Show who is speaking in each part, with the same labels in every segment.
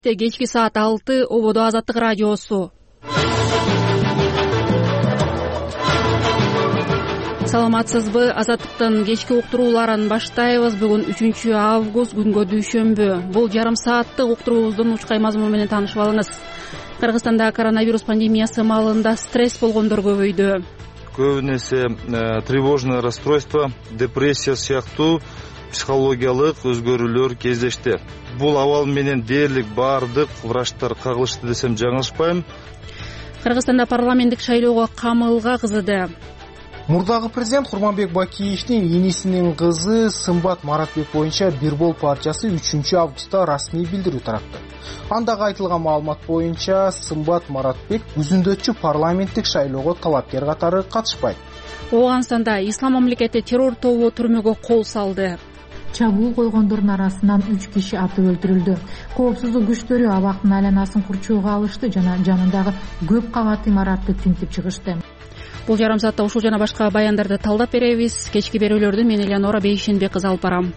Speaker 1: Кечки саат 6 Ободо Азаттык радиосу. Саламатсызбы? Азаттыктын кечки уктурууларын баштайбыз. Бүгүн 3 август күнгө дүйшөмбү. Бул жарым сааттык уктуруубуздун учкай мазмуну менен таанышып алыңыз. Кыргызстанда коронавирус пандемиясы маалында стресс болгондор көбөйдү.
Speaker 2: Көбүн эсе тревожное расстройство, депрессия сыяктуу психологиялык өзгөрүүлөр кездешти. Бул абал менен дээрлик баардык врачтар кагылышты десем жаңылышпайм.
Speaker 1: Кыргызстанда парламенттик шайлоого камылга кызыды.
Speaker 3: Мурдагы президент Курманбек Бакиевдин инисинин кызы Сымбат Маратбек боюнча Бирбол партиясы 3 августта расмий билдирүү таратты. Андагы айтылган маалымат боюнча Сымбат Маратбек үзүндөтчү парламенттик шайлоого талапкер катары катышпайт.
Speaker 1: Ооганстанда Ислам мамлекети террор тобу түрмөгө кол салды.
Speaker 4: Чабуул койгондордун арасынан 3 киши атып өлтүрүлдү. Коопсуздук күчтөрү абактын айланасын курчоого алышты жана жанындагы көп кабат имаратты тинтип чыгышты.
Speaker 1: Бул жарым саатта ушул жана башка баяндарды талдап беребиз. Кечки берүүлөрдү мен Элеонора Бейшенбек кызы алып барам.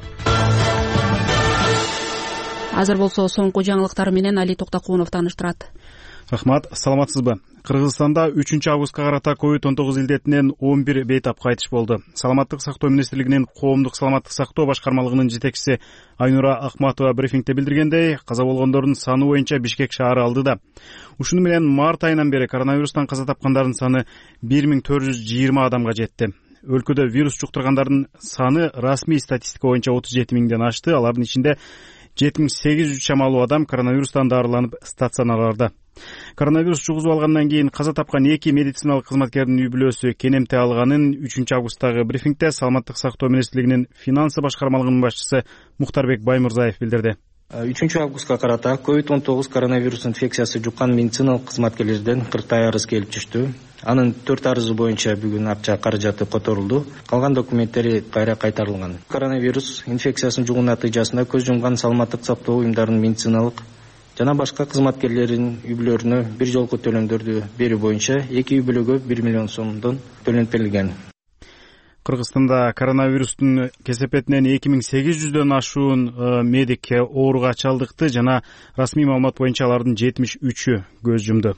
Speaker 1: Азыр болсо соңку жаңылыктар менен Али Токтокунов тааныштырат.
Speaker 5: Рахмат, саламатсызбы? Кыргызстанда 3 августка карата COVID-19 илдетинен 11 бейтап кайтыш болду. Саламаттык сактоо министрлигинин коомдук саламаттык сактоо башкармалыгынын жетекчиси Айнура Акматова брифингде билдиргендей, каза болгондордун саны боюнча Бишкек шаары алдыда. Ушуну менен март айынан бери коронавирустан каза тапкандардын саны 1420 адамга жетти. Өлкөдө вирус жуктургандардын саны расмий статистика боюнча 37 миңден ашты. Алардын ичинде 7800 чамалуу адам коронавирустан дарыланып стационарларда. Коронавирус жугузуп алгандан кийин каза тапкан 2 медициналык кызматкердин үй бүлөсү кенемте алганын 3 августтагы брифингде Саламаттык сактоо министрлигинин финансы башкармалыгынын башчысы Мухтарбек Баймурзаев билдирди.
Speaker 6: 3 августка карата COVID-19 коронавирус инфекциясы жуккан медициналык кызматкерлерден 40 арыз келип түштү. Анын 4 арызы боюнча бүгүн акча каражаты которулду. Калган документтери кайра кайтарылган. Коронавирус инфекциясынын жугуу натыйжасында көз жумган саламаттык сактоо уюмдарынын медициналык жана башка кызматкерлеринин үй бүлөлөрүнө бир жолку төлөмдөрдү берүү боюнча 2 үй бүлөгө 1 миллион сомдон төлөнүп берилген.
Speaker 5: Кыргызстанда коронавирустун кесепетинен 2800дөн ашуун медик ооруга чалдыкты жана расмий маалымат боюнча алардын 73-ü көз жумду.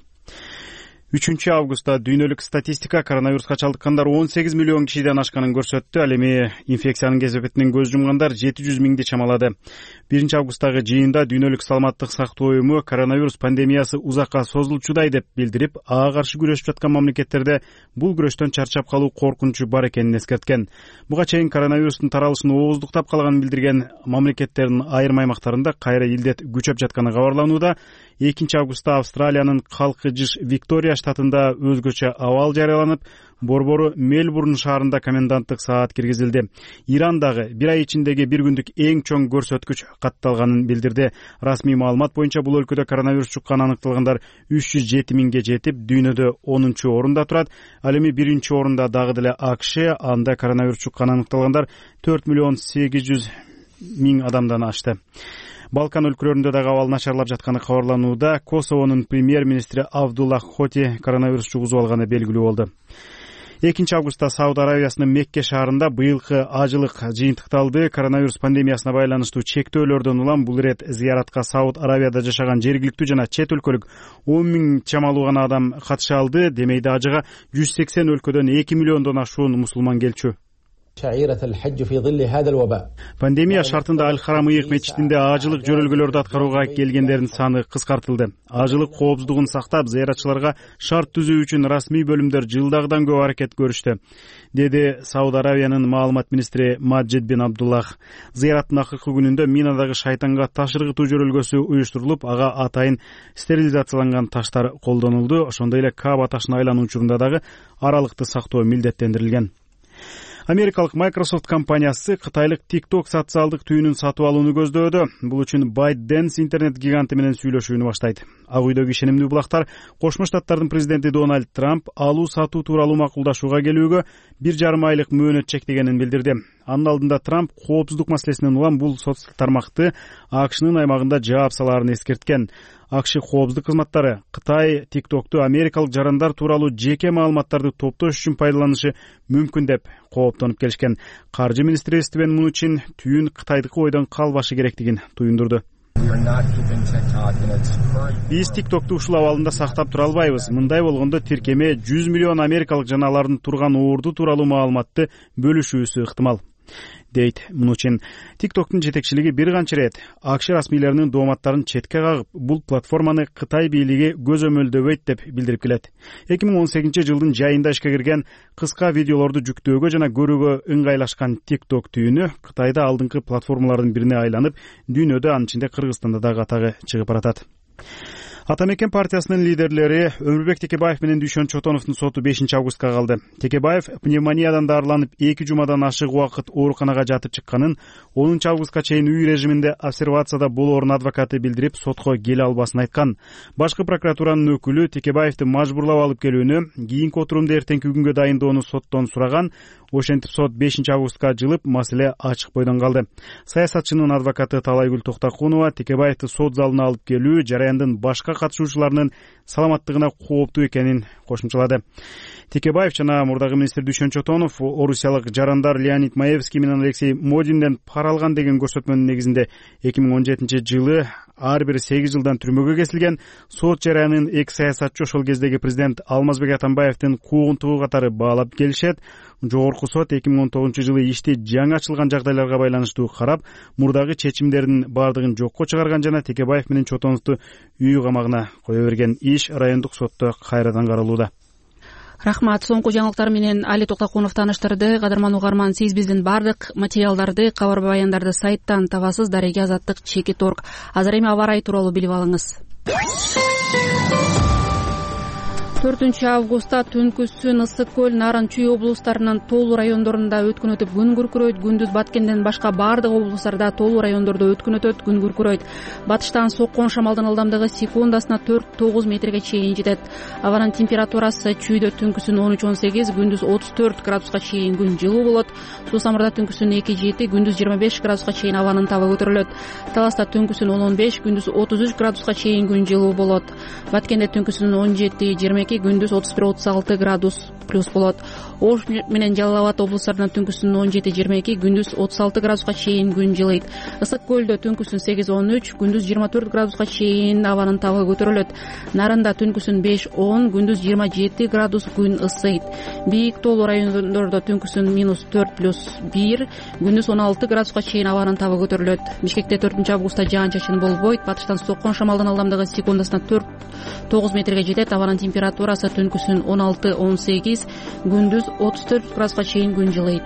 Speaker 5: 3 августта дүйнөлүк статистика коронавируска чалдыккандар 18 миллион кишиден ашканын көрсөттү. Ал эми инфекциянын кесепетинен көз жумгандар 700 миңди чамалады. 1 августтагы жыйында дүйнөлүк саламаттык сактоо уюму коронавирус пандемиясы узакка созулчудай деп билдирип, ага каршы күрөшүп жаткан мамлекеттерде бул күрөштөн чарчап калуу коркунучу бар экенин эскерткен. Буга чейин коронавирустун таралышын ооздуктап калганын билдирген мамлекеттердин айрым аймактарында кайра илдет күчөп жатканы кабарланууда. 2 августта Австралиянын калкы жыш Виктория штатында өзгөчө абал жарыяланып, борбору Мельбурн шаарында коменданттык саат киргизилди. Ирандагы бир ай ичиндеги бир күндүк эң чоң көрсөткүч катталганын билдирди. Расмий маалымат боюнча бул өлкөдө коронавирус жуккан аныкталгандар 307 миңге жетип, дүйнөдө 10-орунда турат. Ал эми 1-орунда дагы деле АКШ, анда коронавирус жуккан аныкталгандар 4 миллион 800 миң адамдан ашты. Балкан өлкөлөрүндө дагы абал начарлап жатканы кабарланууда. Косовонун премьер-министри Абдуллах Хоти коронавирус жугузуп алганы белгилүү болду. 2 августта Сауд Аравиясынын Мекке шаарында быйылкы ажылык жыйынтыкталды. Коронавирус пандемиясына байланыштуу чектөөлөрдөн улам бул ирет зыяратка Сауд Аравияда жашаган жергиликтүү жана чет өлкөлүк 10 миң чамалуу гана адам катыша алды. Демейде ажыга 180 өлкөдөн 2 миллиондон ашуун мусулман келчү. Пандемия шартында Аль-Харам ыйык мечитинде ажылык жөрөлгөлөрдү аткарууга келгендердин саны кыскартылды. Ажылык коопсуздугун сактап, зыяратчыларга шарт түзүү үчүн расмий бөлүмдөр жылдагыдан көп аракет көрүштү, деди Сауд Аравиянын маалымат министри Маджид бин Абдуллах. Зыяраттын акыркы күнүндө Минадагы шайтанга таш ыргытуу жөрөлгөсү уюштурулуп, ага атайын стерилизацияланган таштар колдонулду. Ошондой эле Кааба ташына айлануу учурунда дагы аралыкты сактоо милдеттендирилген. Америкалык Microsoft компаниясы кытайлык TikTok социалдык түйүнүн сатып алууну көздөөдө. Бул үчүн ByteDance интернет гиганты менен сүйлөшүүнү баштайт. Ак үйдөгү ишенимдүү булактар Кошмо Штаттардын президенти Дональд Трамп алуу сатуу тууралуу макулдашууга келүүгө 1,5 айлык мөөнөт чектегенин билдирди. Анын алдында Трамп коопсуздук маселесинен улам бул социалдык тармакты АКШнын аймагында жаап салаарын эскерткен. АКШ коопсуздук кызматтары Кытай TikToкту америкалык жарандар тууралуу жеке маалыматтарды топтош үчүн пайдаланышы мүмкүн деп кооптонуп келишкен. Каржы министри Стивен Мнучин түйүн кытайдыкы ойдон калбашы керектигин туюндурду. Биз TikTok'ту ушул абалында сактап тура албайбыз. Мындай болгондо тиркеме 100 миллион америкалык жаналардын турган орду тууралуу маалыматты бөлүшүүсү ыктымал, дейт Мнучин. TikTok'тун жетекчилиги бир канча ирет АКШ расмийлеринин дооматтарын четке кагып, бул платформаны Кытай бийлиги көзөмөлдөбөйт деп билдирип келет. 2018-жылдын жайында ишке кирген кыска видеолорду жүктөөгө жана көрүүгө ыңгайлашкан TikTok түйүнү Кытайда алдыңкы платформалардын бирине айланып, дүйнөдө, анын ичинде Кыргызстанда да катагы чыгып баратат. Ата мекен партиясынын лидерлери Өмүрбек Текебаев менен Дүйшөн Чотоновдун соту 5-августка калды. Текебаев пневмониядан дарыланып 2 жумадан ашык убакыт ооруканага жатып чыкканын, 10-августка чейин үй режиминде обсервацияда болоорун адвокаты билдирип, сотко келе албасын айткан. Башкы прокуратуранын өкүлү Текебаевди мажбурлап алып келүүнү, кийинки отурумду эртеңки күнгө дайындоону соттон сураган. Ошентип сот 5-августка жылып, маселе ачык бойдон калды. Саясатчынын адвокаты Талайгүл Токтакунова Текебаевди сот залына алып келүү жараяндын башка катышуучуларынын саламаттыгына кооптуу экенин кошумчалады. Текебаев жана мурдагы министр Дүйшөн Чотонов орусиялык жарандар Леонид Маевский менен Алексей Модинден пара алган деген көрсөтмөнүн негизинде 2017-жылы ар бир 8 жылдан түрмөгө кесилген. Сот жараянын эки саясатчы ошол кездеги президент Алмазбек Атамбаевдин куугунтугу катары баалап келишет. Жогорку сот 2019-жылы ишти жаңы ачылган жагдайларга байланыштуу карап, мурдагы чечимдердин бардыгын жокко чыгарган жана Текебаев менен Чотоновду үй камагына кое берген. Иш райондук сотто кайрадан каралууда.
Speaker 1: Рахмат. Соңку жаңылыктар менен Али Токтакунов тааныштырды. Кадырман угарман, сиз биздин бардык материалдарды, кабар баяндарды сайттан табасыз. Дареге Азаттык /.org. Азыр эми аба ырайы тууралуу билип алыңыз. 4-августта Түнкүсүн, Ысык көл, Нарын, Чүй облустарынын тоолуу райондорунда өткүн өтүп күн күркүрөйт. Күндүз Баткенден башка бардык облустарда тоолуу райондордо өткүн өтөт, күн күркүрөйт. Батыштан соккон шамалдын ылдамдыгы секундасына 4-9 метрге чейин жетет. Абанын температурасы Чүйдө түнкүсүн 13-18, күндүз 34 градуска чейин күн жылуу болот. Суу Самырда түнкүсүн 2-7, күндүз 25 градуска чейин абанын табы көтөрүлөт. Таласта түнкүсүн 10-15, күндүз 33 градуска чейин күн жылуу болот. Баткенде түнкүсүн 17-22, күндүз 31-36 градус плюс болот. Ош менен Жалал Абад облустарында түнкүсүн 17-22, күндүз 36 градуска чейин күн жылыйт. Ысык көлдө түнкүсүн 8-13, күндүз 24 градуска чейин абанын табы көтөрүлөт. Нарында түнкүсүн 5-10, күндүз 27 градус күн ысыйт. Бийик тоолуу райондордо түнкүсүн -4+1, күндүз 16 градуска чейин абанын табы көтөрүлөт. Бишкекте 4-августта жаан-чачын болбойт. Батыштан соккон шамалдын ылдамдыгы секундасына 4-9 метрге жетет. Абанын температурасы түнкүсүн 16-18, күндүз 34 градуска чейин күн жылыйт.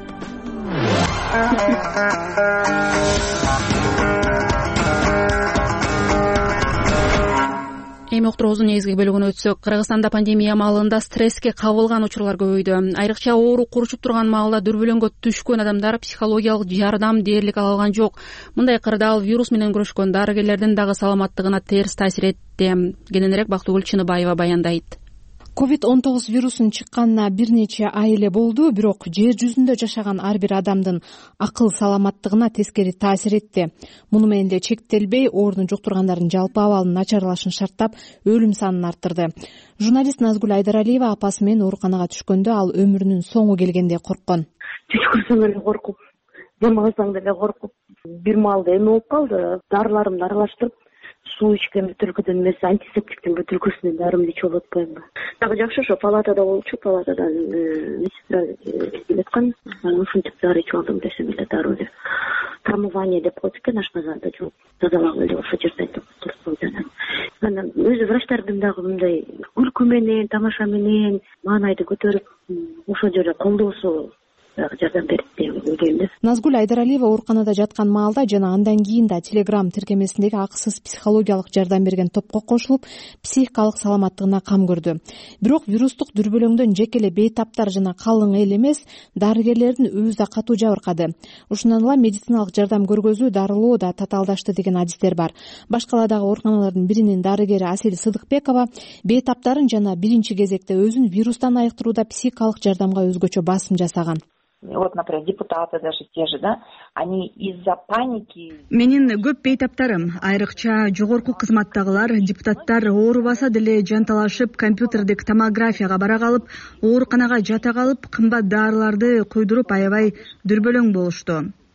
Speaker 1: Эми уктуруубуздун негизги бөлүгүнө өтсөк, Кыргызстанда пандемия маалында стресске кабылган учурлар көбөйдү. Айрыкча оору куручуп турган маалда дүрбөлөңгө түшкөн адамдар психологиялык жардам дээрлик ала алган жок. Мындай кырдаал вирус менен күрөшкөн дарыгерлердин дагы саламаттыгына терс таасир этти. Кененирээк Бактыгүл Чыныбаева баяндайт.
Speaker 7: COVID-19 вирусун чыкканына бир нече ай эле болду, бирок жер жүзүндө жашаган ар бир адамдын акыл саламаттыгына тескери таасир этти. Муну менен эле чектелбей, оорууну жуктургандардын жалпы абалынын начарлашын шарттап, өлүм санын арттырды. Журналист Назгүл Айдаралиева апасы менен ооруканага түшкөндө ал өмүрүнүн соңу келгенде корккон.
Speaker 8: Түшкөрсөң эле коркуп, демалсаң деле коркуп, бир маалда эме болуп калды. Дарыларымды аралаштырып, суу ичкен бөтөлкөдөн эмес, антисептиктин бөтөлкөсүнөн дарымды ичип алып атпаймынбы. Дагы жакшы, ошо палатада болчу, палатадан медсестра келаткан, ушинтип дары ичип алдым десем эле дароо деп. Промывание деп коет экен ашказанда, жок, тазалагыла эле ошо жерде турсун жана. Анан өзү врачтардын дагы мындай күлкү менен, тамаша менен маанайды көтөрүп, ошол жерде колдоосу жардам берди деп ойлойм да.
Speaker 7: Назгүл Айдаралиева ооруканада жаткан маалда жана андан кийин да Telegram тиркемесиндеги акысыз психологиялык жардам берген топко кошулуп, психикалык саламаттыгына кам көрдү. Бирок вирустук дүрбөлөңдөн жеке эле бейтаптар жана калың эл эмес, дарыгерлердин өзү да катуу жабыркады. Ушундан улам медициналык жардам көргөзүү, дарылоо да татаалдашты деген адистер бар. Башкаладагы ооруканалардын биринин дарыгери Асел Сыдыкбекова бейтаптарын жана биринчи кезекте өзүн вирустан айыктырууда психикалык жардамга өзгөчө басым жасаган.
Speaker 9: Вот, например, депутаты даже те же, да, они из-за паники...
Speaker 10: Менин көп бейтаптарым, айрыкча жогорку кызматтагылар, депутаттар оорубаса деле жанталашып, компьютердик томографияга бара калып, ооруканага жата калып, кымбат дарыларды куйдуруп аябай дүрбөлөң болушту.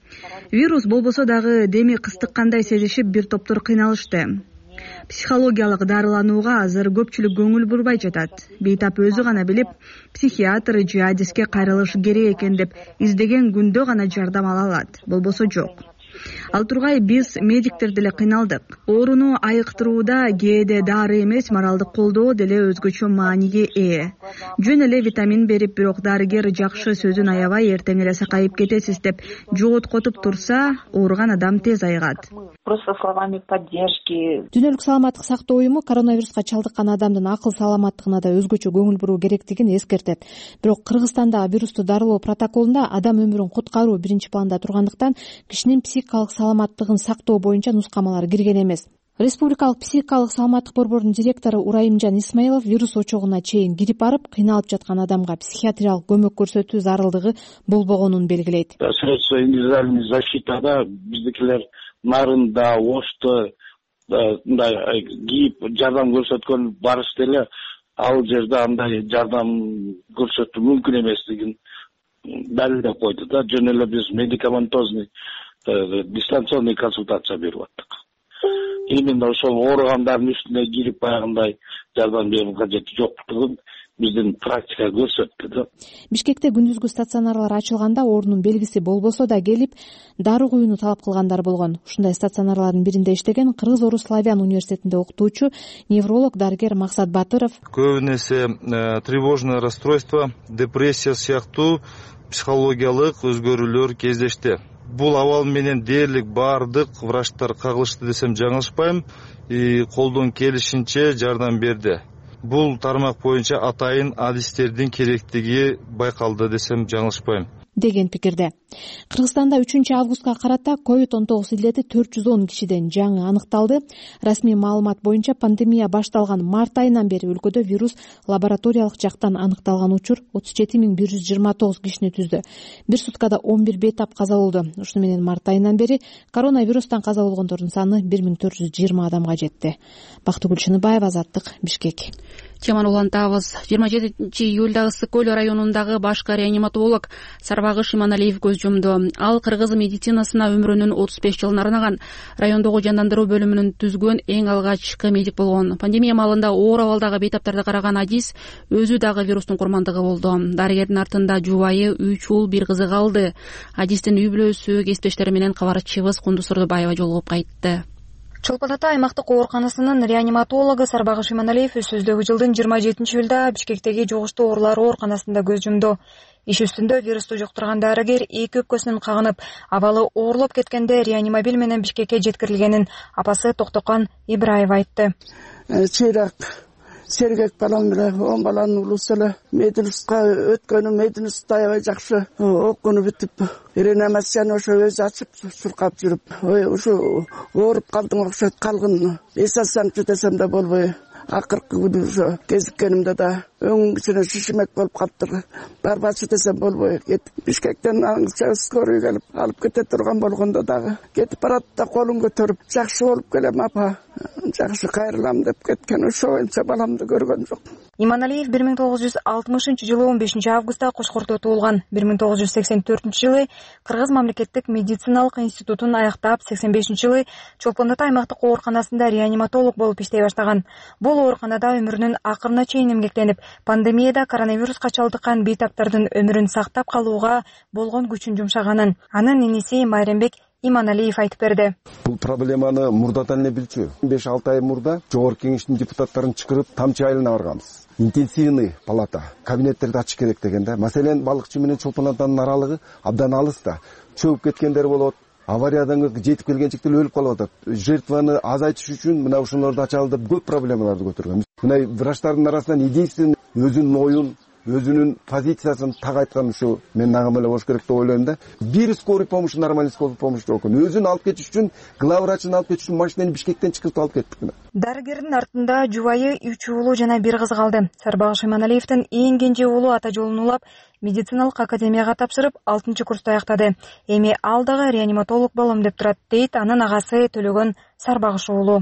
Speaker 10: Вирус болбосо дагы деми кыстыккандай сезишип бир топтор кыйналышты. Психологиялык дарыланууга азыр көпчүлүк көңүл бурбай жатат. Бейтап өзү гана билип, психиатр же адиске кайрылыш керек экен деп издеген күндө гана жардам ала алат. Болбосо жок. Ал тургай биз медиктер деле кыйналдык. Ооруну айыктырууда кээде дары эмес, моралдык колдоо деле өзгөчө мааниге ээ. Жөн эле витамин берип, бирок дарыгер жакшы сөзүн аябай эртең эле сакайып кетесиз деп жоготкотуп турса, ооруган адам тез айыгат.
Speaker 9: Просто словами поддержки.
Speaker 7: Дүйнөлүк саламаттык сактоо уюму коронавируска чалдыккан адамдын акыл саламаттыгына да өзгөчө көңүл буруу керектигин эскертет. Бирок Кыргызстандагы вирусту дарылоо протоколунда адам өмүрүн куткаруу биринчи планда тургандыктан кишинин психикалык саламаттыгын сактоо боюнча нускамалар кирген эмес. Республикалык психикалык саламаттык борборунун директору Урайымжан Исмаилов вирус очогуна чейин кирип барып, кыйналып жаткан адамга психиатриялык көмөк көрсөтүү зарылдыгы болбогонун белгилейт.
Speaker 11: Средства индивидуальной защиты биздикилер нарында, ошто мындай кийип жардам көрсөткөн барышты эле ал жерде андай жардам көрсөтүү мүмкүн эместигин далилдеп койду да. Жөн эле биз медикаментозный дистанционный консультация берип аттык. Именно ошол ооругандардын үстүнө кирип баягындай жардам берүү кажети жоктугун биздин практика көрсөттү да.
Speaker 7: Бишкекте күндүзгү стационарлар ачылганда оорунун белгиси болбосо да келип, дары куюуну талап кылгандар болгон. Ушундай стационарлардын биринде иштеген Кыргыз-Орус Славян университетинде окутуучу невролог дарыгер Максат Батыров
Speaker 2: көбүнесе тревожное расстройство, депрессия сыяктуу психологиялык өзгөрүүлөр кездешти. Бул абал менен дээрлик баардык врачтар кагылышты десем жаңылышпайм, колдон келишинче жардам берди. Бул тармак боюнча атайын адистердин керектиги байкалды десем жаңылышпайм
Speaker 7: деген пикирде. Кыргызстанда 3-августка карата COVID-19 илдети 410 кишиден жаңы аныкталды. Расмий маалымат боюнча пандемия башталган март айынан бери өлкөдө вирус лабораториялык жактан аныкталган учур 37129 кишини түздү. Бир суткада 11 бейтап каза болду. Ушуну менен март айынан бери коронавирустан каза болгондордун саны 1420 адамга жетти. Бактыгүл Чыныбаева, Азаттык, Бишкек.
Speaker 1: Теманы улантабыз. 27-июлда Ысык Көл районундагы башкы реаниматолог Сарбагыш Иманалиев көз жумду. Ал кыргыз медицинасына өмүрүнүн 35 жылын арнаган, райондогу жандандыруу бөлүмүнүн түзгөн эң алгачкы медик болгон. Пандемия маалында оор абалдагы бейтаптарды караган адис өзү дагы вирустун курмандыгы болду. Дарыгердин артында жубайы, 3 уул, 1 кызы калды. Адистин үй бүлөсү, кесиптештери менен кабарчыбыз Кундуз Сырдыбаева жолугуп кайтты.
Speaker 12: Чолпон Ата аймактык ооруканасынын реаниматологу Сарбагыш Иманалиев өсүздөгү жылдын 27-июлда Бишкектеги жугуштуу оорулар ооруканасында көз жумду. Иш үстүндө вирусту жуктурган дарыгер эки өпкөсүнөн кагынып, абалы оорлоп кеткенде реанимобиль менен Бишкекке жеткирилгенин апасы Токтокан Ибраева айтты.
Speaker 13: Чыйрак сергек балам эле 10 баланын улусу эле мединстка өткөнү, мединст аябай жакшы окууну бүтүп, реанимацияны ошо өзү ачып суркап жүрүп, ушу ооруп калдым окшойт, калгын эс алсамчы десем да болбой, акыркы күнү ошо кезиккенимде да өң кичине шишимек болуп калыптыр. Барбачы десем болбой кетип, Бишкектен аңча скорый келип алып кете турган болгондо дагы кетип барат да колун көтөрүп, жакшы болуп келем апа, жакшы кайрылам деп кеткен. Ошо боюнча баламды көргөн жок.
Speaker 12: Иманалиев 1960 жылы 15 августта Кошкордо туулган. 1984 жылы Кыргыз мамлекеттик медициналык институтун аяктап, 85 жылы Чолпон Ата аймактык ооруканасында реаниматолог болуп иштей баштаган. Бул ооруканада өмүрүнүн акырына чейин эмгектенип, пандемияда коронавируска чалдыккан бейтаптардын өмүрүн сактап калууга болгон күчүн жумшаганын анын иниси Майрембек Иманалиев айтып берди.
Speaker 14: Бул проблеманы мурдадан эле билчү. 5-6 ай мурда жогорку кеңештин депутаттарын чакырып, тамчы айылына барганбыз. Интенсивный палата, кабинеттерди ачыш керек дегенде. Маселен, балыкчы менен Чолпон Атанын аралыгы абдан алыс да. Чөгүп кеткендер болот. Авариядан жетип келгенчектер өлүп калып атат. Жертваны азайтыш үчүн мына ушуларды ачалы деп көп проблемаларды көтөргөн. Мына врачтардын арасынан единственный өзүнүн оюн, өзүнүн позициясын так айткан ушу мен нагам эле болуш керек деп ойлойм да. Бир скорый помощь, нормальный скорый помощь жок экен. Өзүн алып кетиш үчүн, главврачын алып кетиш үчүн машинаны Бишкектен чыгырып алып кеттик.
Speaker 12: Дарыгердин артында жубайы, 3 уулу жана 1 кызы калды. Сарбагыш Иманалиевдин эң кенже уулу ата жолун улап, медициналык академияга тапшырып, 6-курста аяктады. Эми ал дагы реаниматолог болом деп турат, дейт анын агасы Төлөгөн Сарбагыш уулу.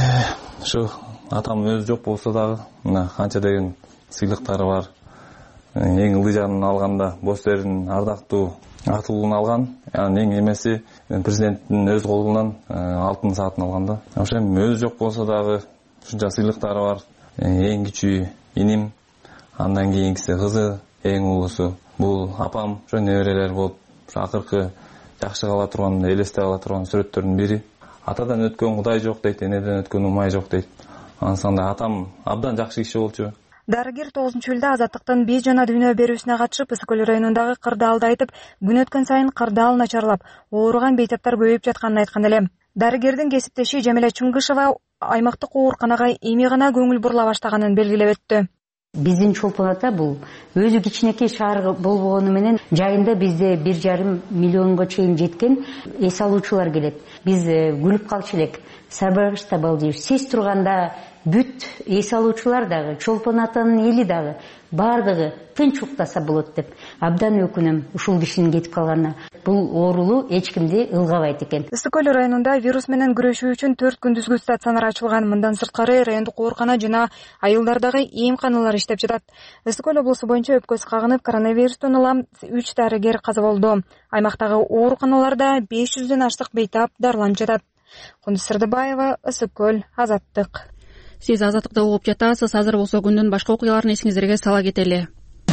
Speaker 15: Ушу атам өзү жок болсо дагы мына канча деген сыйлыктары бар. эң ылдый жарын алганда боз эрдин ардактуу атылуун алган. Анан эң эмеси президенттин өз колунан алтын саатын алган да. Ошо эми өзү жок болсо дагы ушунча сыйлыктары бар. Эң кичүү иним, андан кийинкиси кызы, эң улуусу бул апам, ошо неберелер болуп, акыркы жакшы кала турган, элесте кала турган сүрөттөрдүн бири. Атадан өткөн Кудай жок дейт, энеден өткөн Умай жок дейт. Ансанда атам абдан жакшы киши болчу.
Speaker 12: Дарыгер 9-июлда Азаттыктын бий жана дүйнө берүүсүнө катышып, Ысык көл районундагы кырдаалды айтып, күн өткөн сайын кырдаал начарлап, ооруган бейтаптар көбөйүп жатканын айткан эле. Дарыгердин кесиптеши Жамиля Чуңгышева аймактык ооруканага эми гана көңүл бурула баштаганын белгилеп өттү.
Speaker 16: Биздин Чолпон ата бул өзү кичинекей шаар болгону менен жайында бизде 1,5 миллионго чейин жеткен эс алуучулар келет. Биз күлүп калчу элек. Сарбагышта балдыйбыз. Сез турганда бүт эс алуучулар дагы, Чолпон атанын эли дагы бардыгы тынч уктаса болот деп абдан өкүнөм ушул кишинин кетип калганына. Бул оорулуу эч кимди ылгабайт экен.
Speaker 12: Ысык көл районунда вирус менен күрөшүү үчүн 4 күндүзгү стационар ачылган. Мындан сырткары райондук оорукана жана айылдардагы эмканалар иштеп жатат. Ысык көл облусу боюнча өпкөсү кагынып коронавирустан улам 3 дарыгер каза болду. Аймактагы ооруканаларда 500дөн аштык бейтап дарыланып жатат. Кундуз Сырдыбаева, Ысык көл, Азаттык.
Speaker 1: Сиз Азаттыкта угуп жатасыз. Азыр болсо күндүн башка окуяларын эсиңиздерге сала кетели.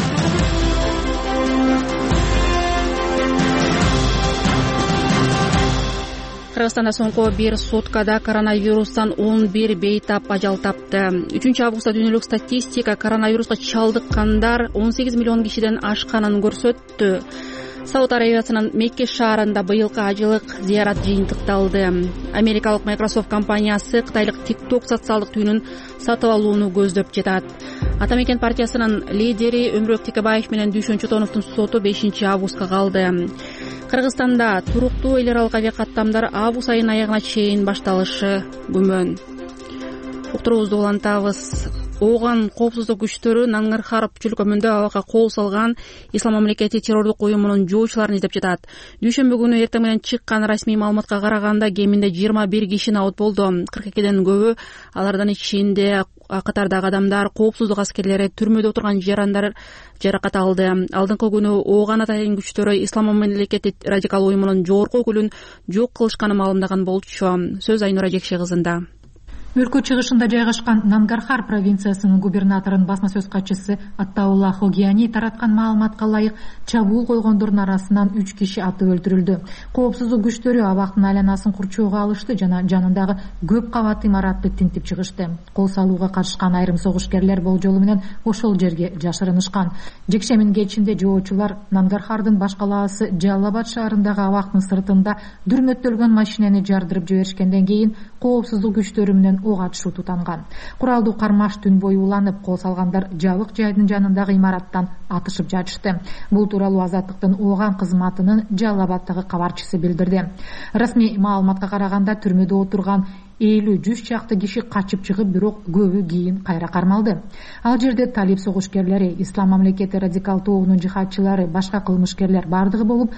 Speaker 1: Кыргызстанда соңку бир суткада коронавирустан 11 бейтап ажал тапты. 3-августта дүйнөлүк статистика коронавируска чалдыккандар 18 миллион кишиден ашканын көрсөттү. Сауд Арабиясынын Мекке шаарында быйылкы ажылык зыярат жыйынтыкталды. Америкалык Microsoft компаниясы кытайлык TikTok социалдык түйүнүн сатып алууну көздөп жатат. Ата Мекен партиясынын лидери Өмүрөк Текебаев менен Дүйшөн Чотоновдун соту 5-августка калды. Кыргызстанда туруктуу эл аралык авиакаттамдар август айынын аягына чейин башталышы күмөн. Уктуруубузду улантабыз. Ооган коопсуздук күчтөрү Нангырхар чөлкөмүндө абакка кол салган Ислам мамлекети террордук уюмунун жоочуларын издеп жатат. Дүйшөмбү күнү эртең менен чыккан расмий маалыматка караганда кеминде 21 киши наут болду. 42ден көбү, алардын ичинде катардагы адамдар, коопсуздук аскерлери, түрмөдө отурган жарандар жаракат алды. Алдыңкы күнү Ооган атайын күчтөрү Ислам мамлекети радикал уюмунун жогорку өкүлүн жок кылышканын маалымдаган болчу. Сөз Айнура Жекше кызында.
Speaker 4: Өлкө чыгышында жайгашкан Нангархар провинциясынын губернаторунун басма сөз катчысы Аттаулла Хогияни тараткан маалыматка ылайык чабуул койгондордун арасынан 3 киши атып өлтүрүлдү. Коопсуздук күчтөрү абактын айланасын курчоого алышты жана жанындагы көп кабатты имаратты тинтип чыгышты. Кол салууга катышкан айрым согушкерлер болжолу менен ошол жерге жашырынышкан. Жекшемин кечинде жоочулар Нангархардын баш калаасы Жалал-Абад шаарындагы абактын сыртында дүрмөттөлгөн машинени жардырып жиберишкенден кийин коопсуздук күчтөрү менен ок атышуу тутанган. Куралдуу кармаш түн бою уланып, кол салгандар жабык жайдын жанындагы имараттан атышып жатышты. Бул тууралуу Азаттыктын Ооган кызматынын Жалал-Абадтагы кабарчысы билдирди. Расмий маалыматка караганда түрмөдө отурган 50-100 чакты киши качып чыгып, бирок көбү кийин кайра кармалды. Ал жерде талип согушкерлери, Ислам мамлекети радикал тобунун жихадчылары, башка кылмышкерлер бардыгы болуп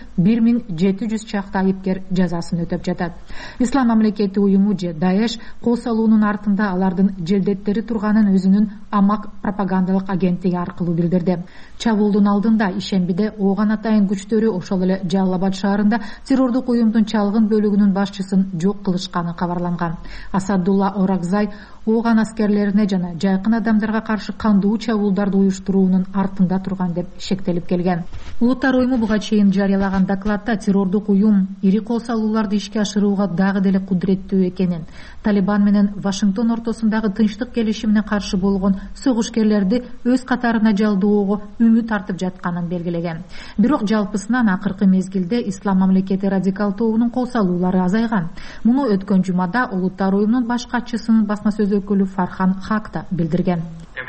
Speaker 4: 1700 чакты айыпкер жазасын өтөп жатат. Ислам мамлекети уюму же Даэш кол салуунун артында алардын желдеттери турганын өзүнүн амак пропагандалык агенттиги аркылуу билдирди. Чабуулдун алдында ишембиде Ооган атайын күчтөрү ошол эле Жалал-Абад шаарында террордук уюмдун чалгын бөлүгүнүн башчысын жок кылышканы кабарланган. Асадулла Оракзай Ооган аскерлерине жана жайкын адамдарга каршы кандуу чабуулдарды уюштуруунун артында турган деп шектелип келген. Улуттар уюму буга чейин жарыялаган докладда террордук уюм ири кол салууларды ишке ашырууга дагы деле кудуреттүү экенин, Талибан менен Вашингтон ортосундагы тынчтык келишимине каршы болгон согушкерлерди өз катарына жалдоого үмүт артып жатканын белгилеген. Бирок жалпысынан акыркы мезгилде Ислам мамлекети радикал тобунун кол салуулары азайган. Муну өткөн жумада Улуттар уюмунун баш катчысынын басма сөз өкүлү Фархан Хак да билдирген.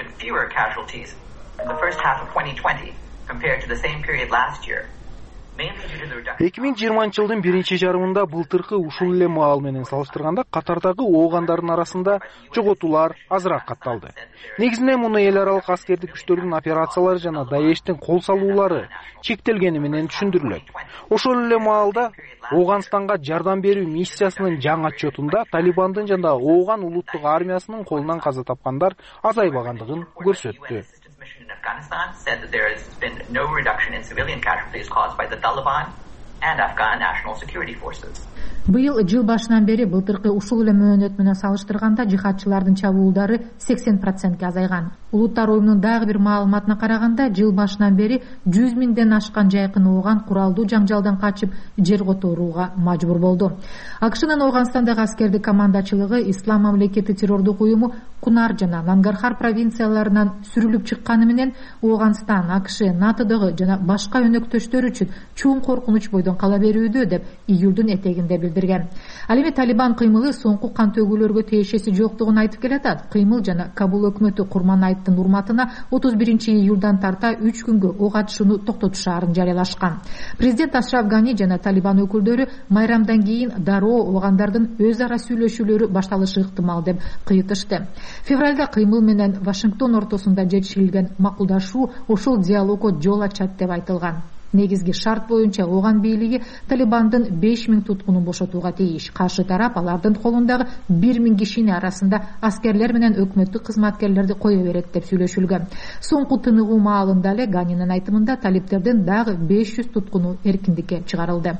Speaker 17: 2020-жылдын биринчи жарымында былтыркы ушул эле маал менен салыштырганда катардагы оогандардын арасында жоготуулар азыраак катталды. Негизинен муну эл аралык аскердик күчтөрдүн операциялары жана Даэштин кол салуулары чектелгени менен түшүндүрүлөт. Ошол эле маалда Ооганстанга жардам берүү миссиясынын жаңы отчетунда Талибандын жана Ооган улуттук армиясынын колунан каза тапкандар азайбагандыгын көрсөттү.
Speaker 4: Быйыл жыл башынан бери былтыркы ушул эле мөөнөт менен салыштырганда жихадчылардын чабуулдары 80%ке азайган. Улуттар уюмунун дагы бир маалыматына караганда, жыл башынан бери 100 миңден ашкан жайкын ооган куралдуу жаңжалдан качып жер которууга мажбур болду. АКШнын Ооганстандагы аскердик командачылыгы Ислам мамлекети террордук уюму Кунар жана Нангархар провинцияларынан сүрүлүп чыкканы менен Ооганстан, АКШ, НАТОдогу жана башка өнөктөштөр үчүн чоң коркунуч бойдон кала берүүдө деп июлдун этегинде билдирген. Ал эми Талибан кыймылы соңку кан төгүүлөргө тиешеси жоктугун айтып келатат. Кыймыл жана Кабул өкмөтү Курманайттын урматына 31-июлдан тарта 3 күнгө ок атышууну токтотушаарын жарыялашкан. Президент Ашраф Гани жана Талибан өкүлдөрү майрамдан кийин дароо оогандардын өз ара сүйлөшүүлөрү башталышы ыктымал деп кыйытышты. Февралда кыймыл менен Вашингтон ортосунда жетишилген макулдашуу ошол диалогго жол ачат деп айтылган. Негизги шарт боюнча ооган бийлиги Талибандын 5000 туткунун бошотууга тийиш. Каршы тарап алардын колундагы 1000 кишини арасында аскерлер менен өкмөттүк кызматкерлерди кое берет деп сүйлөшүлгөн. Соңку тыныгуу маалында эле Ганинин айтымында талиптердин дагы 500 туткуну эркиндикке чыгарылды.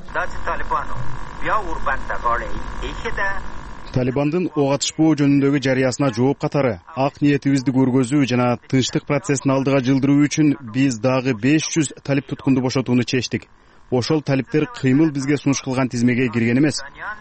Speaker 5: Талибандын ок атышпоо жөнүндөгү жарыясына жооп катары ак ниетибизди көргөзүү жана тынчтык процессин алдыга жылдыруу үчүн биз дагы 500 талип туткунду бошотууну чечтик. Ошол талиптер кыймыл бизге сунуш кылган тизмеге кирген эмес.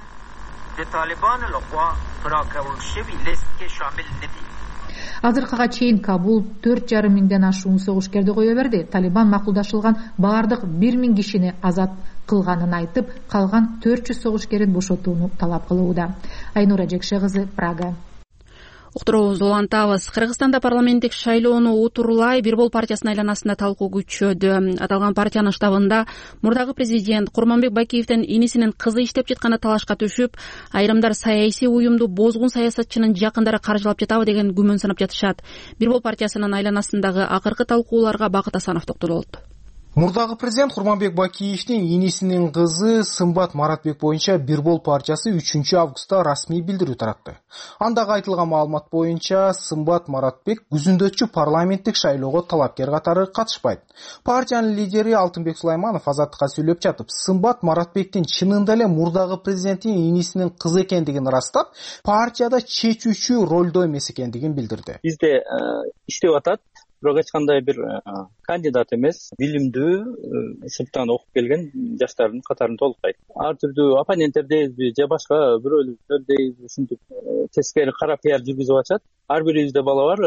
Speaker 4: Азыркыга чейин Кабул 4,5 миңден ашуун согушкерди кое берди. Талибан макулдашылган баардык 1000 кишини азат кылганын айтып, калган 400 согушкерин бошотууну талап кылууда. Айнура Жекше кызы, Прага.
Speaker 1: Уктуруубузду улантабыз. Кыргызстанда парламенттик шайлоону утурлай Бирбол партиясынын айланасында талкуу күчөдү. Аталган партиянын штабында мурдагы президент Курманбек Бакиевдин инисинин кызы иштеп жатканы талашка түшүп, айрымдар саясий уюмду бозгун саясатчынын жакындары каржылап жатабы деген күмөн санап жатышат. Бирбол партиясынын айланасындагы акыркы талкууларга Бакыт Асанов токтолду.
Speaker 3: Мурдагы президент Курманбек Бакиевдин инисинин кызы Сымбат Маратбек боюнча Бирбол партиясы 3-августта расмий билдирүү таратты. Андагы айтылган маалымат боюнча Сымбат Маратбек күзүндөчү парламенттик шайлоого талапкер катары катышпайт. Партиянын лидери Алтынбек Сулайманов Азаттыкка сүйлөп жатып, Сымбат Маратбектин чынында эле мурдагы президенттин инисинин кызы экендигин ырастап, партияда чечүүчү ролдо эмес экендигин билдирди.
Speaker 18: Бизде иштеп атат. Бирок эч кандай бир кандидат эмес, билимдүү, сырттан окуп келген жаштардын катарын толуктайт. Ар түрдүү оппоненттер дейбизби же башка бирөөлөр дейбизби, ушинтип тескери кара пиар жүргүзүп атышат. Ар бирибизде бала бар,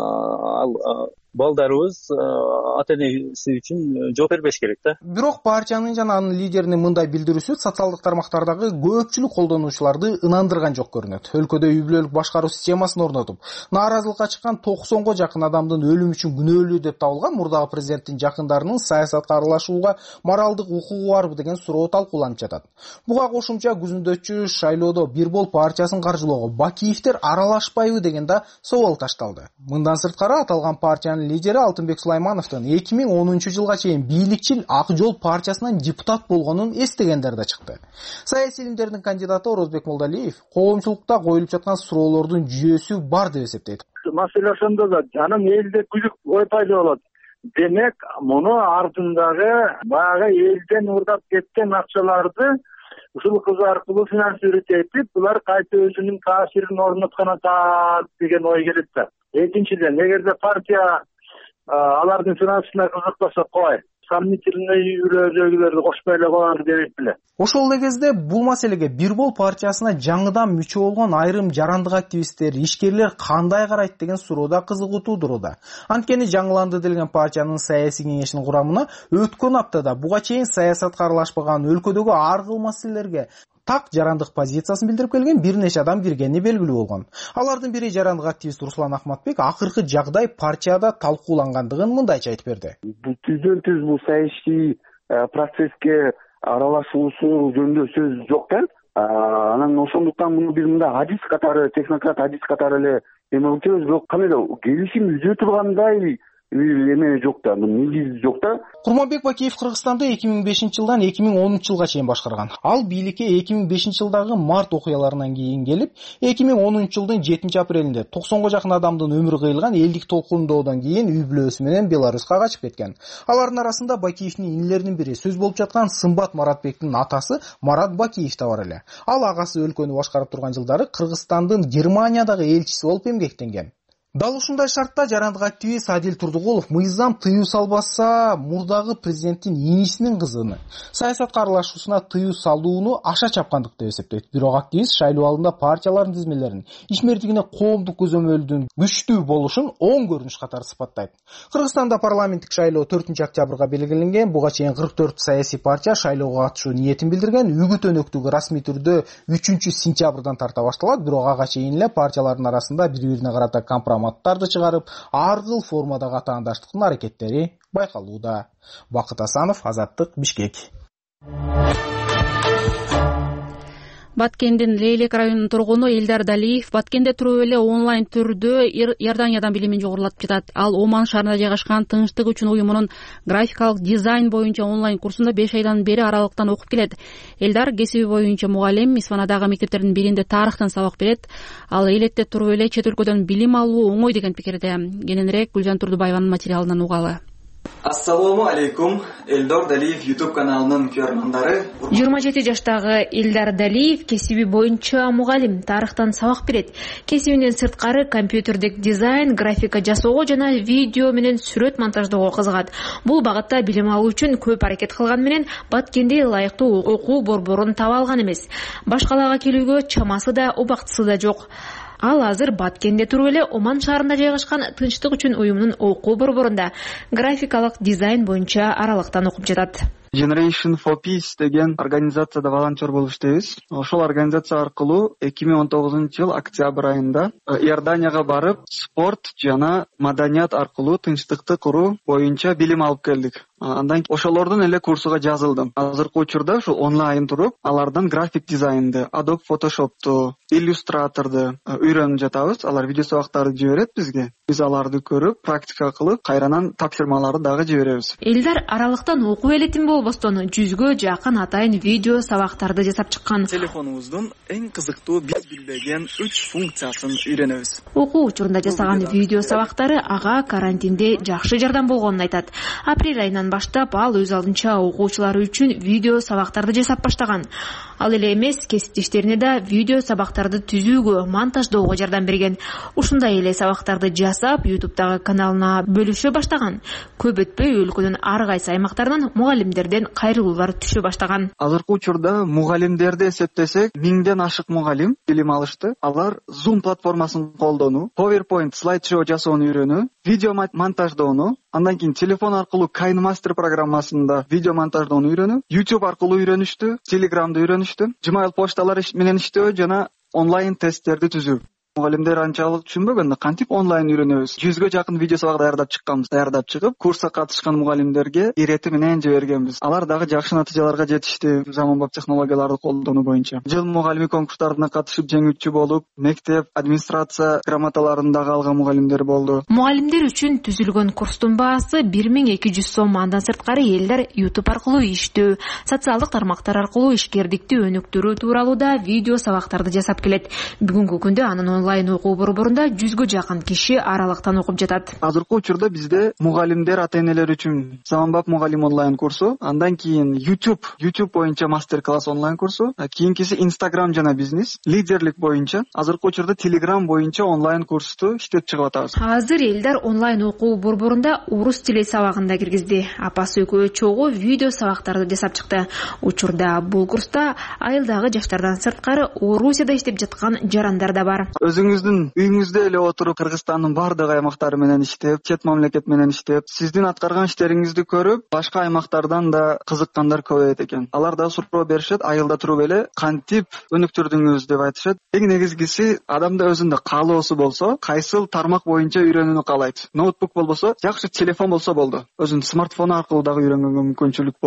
Speaker 18: ал балдарыбыз ата энеси үчүн жооп бербеш керек да.
Speaker 3: Бирок партиянын жана анын лидеринин мындай билдирүүсү социалдык тармактардагы көпчүлүк колдонуучуларды ынандырган жок көрүнөт. Өлкөдө үй бүлөлүк башкаруу системасын орнотуп, нааразылыкка чыккан 90го жакын адамдын өлүмү үчүн күнөөлүү деп табылган мурдагы президенттин жакындарынын саясатка аралашууга моралдык укугу барбы деген суроо талкууланып жатат. Буга кошумча күзүндөчү шайлоодо Бирбол партиясын каржылоого Бакиевдер аралашпайбы деген да собол ташталды. Мындан сырткары аталган партиянын лидери Алтынбек Сулаймановдун 2010 чейин бийликчил Ак Жол партиясынан депутат болгонун эстегендер да чыкты. Саясий илимдердин кандидаты Орозбек Молдалиев коомчулукта коюлуп жаткан суроолордун жүйөсү бар деп эсептейт.
Speaker 19: Маселе ошондо да анан элде күлүк ой пайда болот. Демек, муну артындагы баягы элден урдап кеткен акчаларды ушул кыз аркылуу финансировать этип, булар кайта өзүнүн таасирин орноткон атат деген ой келет да. Экинчиден, эгерде партия алардын финансына кызыкпаса кой, сомнительный үрөжөгүлөрдү кошпой эле коелу деп беле.
Speaker 3: Ошол эле кезде бул маселеге Бирбол партиясына жаңыдан мүчө болгон айрым жарандык активисттер, ишкерлер кандай карайт деген суроо да кызыгуу туудуруда. Анткени жаңыланды делген партиянын саясий кеңешинин курамына өткөн аптада буга чейин саясатка аралашпаган өлкөдөгү ар кыл маселелерге так жарандык позициясын билдирип келген бир нече адам киргени белгилүү болгон. Алардын бири жарандык активист Руслан Ахматбек акыркы жагдай партияда талкуулангандыгын мындайча айтып берди.
Speaker 20: Түздөн түз бул саясий процесске аралашуусу жөнүндө сөз жок да. Анан ошондуктан муну бир мындай адис катары, технократ адис катары эле эме болчу, бирок кандай келишим үзө тургандай эме жок да, негиз жок да.
Speaker 3: Курманбек Бакиев Кыргызстанды 2005-жылдан 2010-жылга чейин башкарган. Ал бийликке 2005-жылдагы март окуяларынан кийин келип, 2010-жылдын 7-апрелинде 90га жакын адамдын өмүрү кыйылган элдик толкундоодон кийин үй бүлөсү менен Беларуска качып кеткен. Алардын арасында Бакиевдин инилеринин бири сөз болуп жаткан Сымбат Маратбектин атасы Марат Бакиев да бар эле. Ал агасы өлкөнү башкарып турган жылдары Кыргызстандын Германиядагы элчиси болуп эмгектенген. Дал ушундай шартта жарандык активист Адил Турдугулов мыйзам тыюу салбаса мурдагы президенттин инисинин кызыны саясатка аралашуусуна тыюу салууну аша чапкандык деп эсептейт. Бирок активист шайлоо алдында партиялардын тизмелеринин ишмердигине коомдук көзөмөлдүн күчтүү болушун оң көрүнүш катары сыпаттайт. Кыргызстанда парламенттик шайлоо 4-октябрга белгиленген. Буга чейин 44 саясий партия шайлоого катышуу ниетин билдирген. Үгүт өнөктүгү расмий түрдө 3-сентябрдан тарта башталат. Бирок ага чейин эле партиялардын арасында бири-бирине карата компроматтарды чыгарып, ар кыл формадагы атаандаштыктын аракеттери байкалууда. Бакыт Асанов, Азаттык, Бишкек.
Speaker 1: Баткендин Лейлек районунун тургуну Элдар Далиев Баткенде туруп эле онлайн түрдө Иорданиядан билимин жогорулатып жатат. Ал Оман шаарында жайгашкан Тынчтык үчүн уюмунун графикалык дизайн боюнча онлайн курсунда 5 айдан бери аралыктан окуп келет. Элдар кесиби боюнча мугалим, Исфанадагы мектептердин биринде тарыхтан сабак берет. Ал элетте туруп эле чет өлкөдөн билим алуу оңой деген пикирде. Кененирээк Гүлжан Турдубаеванын материалынан угалы.
Speaker 21: Ассалому алейкум, Элдар Далиев YouTube каналынын көрөрмандары.
Speaker 22: 27 жаштагы Элдар Далиев кесиби боюнча мугалим, тарыхтан сабак берет. Кесибинен сырткары компьютердик дизайн, графика жасоого жана видео менен сүрөт монтаждоого кызыгат. Бул багытта билим алуу үчүн көп аракет кылган менен Баткенде ылайыктуу окуу борборун таба алган эмес. Башкалага келүүгө чамасы да, убактысы да жок. Ал азыр Баткенде туруп эле Оман шаарында жайгашкан Тынчтык үчүн уюмунун окуу борборунда графикалык дизайн боюнча аралыктан окуп жатат.
Speaker 21: Generation for Peace деген организацияда волонтер болуп иштейбиз. Ошол организация аркылуу 2019-жыл октябрь айында Иорданияга барып, спорт жана маданият аркылуу тынчтыкты куруу боюнча билим алып келдик. Андан ошолордун эле курсуга жазылдым. Азыркы учурда ушул онлайн туруп, алардан график дизайнды, Adobe Photoshop'ту, Illustrator'ды үйрөнүп жатабыз. Алар видео сабактарды жиберет бизге. Биз аларды көрүп, практика кылып, кайранан тапшырмаларды дагы жиберебиз.
Speaker 22: Элдар аралыктан окуу элетин болбостон 100гө жакын атайын видео сабактарды жасап чыккан.
Speaker 21: Телефонубуздун эң кызыктуу биз билбеген 3 функциясын үйрөнөбүз.
Speaker 22: Окуу учурунда жасаган видео сабактары ага карантинде жакшы жардам болгонун айтат. Апрель айынан баштап ал өз алдынча окуучулары үчүн видео сабактарды жасап баштаган. Ал эле эмес, кесиптештерине да видео сабактарды түзүүгө, монтаждоого жардам берген. Ушундай эле сабактарды жасап, YouTube'дагы каналына бөлүшө баштаган. Көп өтпөй өлкөнүн ар кайсы аймактарынан мугалимдерден кайрылуулар түшө баштаган.
Speaker 21: Азыркы учурда мугалимдерди эсептесек, 1000ден ашык мугалим билим алышты. Алар Zoom платформасын колдонуу, PowerPoint слайд-шоу жасоону үйрөнүү, видео монтаждоону, андан кийин телефон аркылуу KineMaster программасында видео монтаждоону үйрөнүү, YouTube аркылуу үйрөнүштү, Telegramды үйрөнүштү, Gmail почталар менен иштөө жана онлайн тесттерди түзүү. Мугалимдер анчалык түшүнбөгөн, кантип онлайн үйрөнөбүз. 100гө жакын видео сабак даярдап чыкканбыз. Даярдап чыгып, курска катышкан мугалимдерге ирети менен жибергенбиз. Алар дагы жакшы натыйжаларга жетишти заманбап технологияларды колдонуу боюнча. Жыл мугалими конкурстарына катышып жеңүүчү болуп, мектеп администрация грамоталарын дагы алган мугалимдер болду.
Speaker 22: Мугалимдер үчүн түзүлгөн курстун баасы 1200 сом. Андан сырткары Элдар YouTube аркылуу иштөө, социалдык тармактар аркылуу ишкердикти өнүктүрүү тууралууда видео сабактарды жасап келет. Бүгүнкү күндө анын онлайн окуу борборунда 100гө жакын киши аралыктан окуп жатат.
Speaker 21: Азыркы учурда бизде мугалимдер, ата-энелер үчүн заманбап мугалим онлайн курсу, андан кийин YouTube боюнча мастер-класс онлайн курсу, кийинкиси Instagram жана бизнес, лидерлик боюнча, азыркы учурда Telegram боюнча онлайн курсту иштеп чыгып атабыз.
Speaker 22: Азыр Элдар онлайн окуу борборунда орус тили сабагын да киргизди. Апасы экөө чогуу видео сабактарды жасап чыкты. Учурда бул курста айылдагы жаштардан сырткары Орусияда иштеп жаткан жарандар да бар.
Speaker 21: Өзүңүздүн үйүңүздө эле отуруп, Кыргызстандын бардык аймактары менен иштеп, чет мамлекет менен иштеп, сиздин аткарган иштериңизди көрүп, башка аймактардан да кызыккандар көбөйөт экен. Алар да суроо беришет, айылда туруп эле кантип өнүктүрдүңүз деп айтышат. Эң негизгиси, адамда өзүндө каалоосу болсо, кайсыл тармак боюнча үйрөнүүнү каалайт. Ноутбук болбосо, жакшы телефон болсо болду. Өзүнүн смартфону аркылуу дагы үйрөнгөнгө мүмкүнчүлүк болот.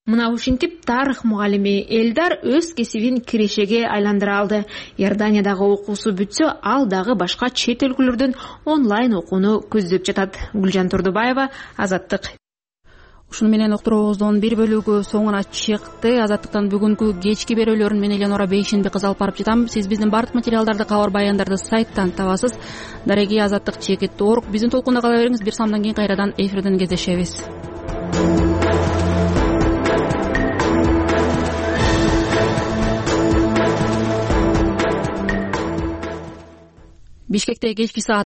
Speaker 22: Мына ушинтип тарых мугалими Элдар өз кесибин кирешеге айландыра алды. Иорданиядагы окуусу бүтсө, ал дагы башка чет өлкөлөрдөн онлайн окууну көздөп жатат. Гүлжан Турдубаева, Азаттык.
Speaker 1: Ушуну менен уктуруубуздун бир бөлүгү соңуна чыкты. Азаттыктан бүгүнкү кечки берүүлөрүн мен Эленора Бейшенбек алып барып жатам. Сиз биздин бардык материалдарды, кабар баяндарды сайттан табасыз. Дареги Азаттык.org. Биздин толкунда кала бериңиз. Бир самдан кийин кайрадан эфирден кездешебиз. Бишкекте кечки саат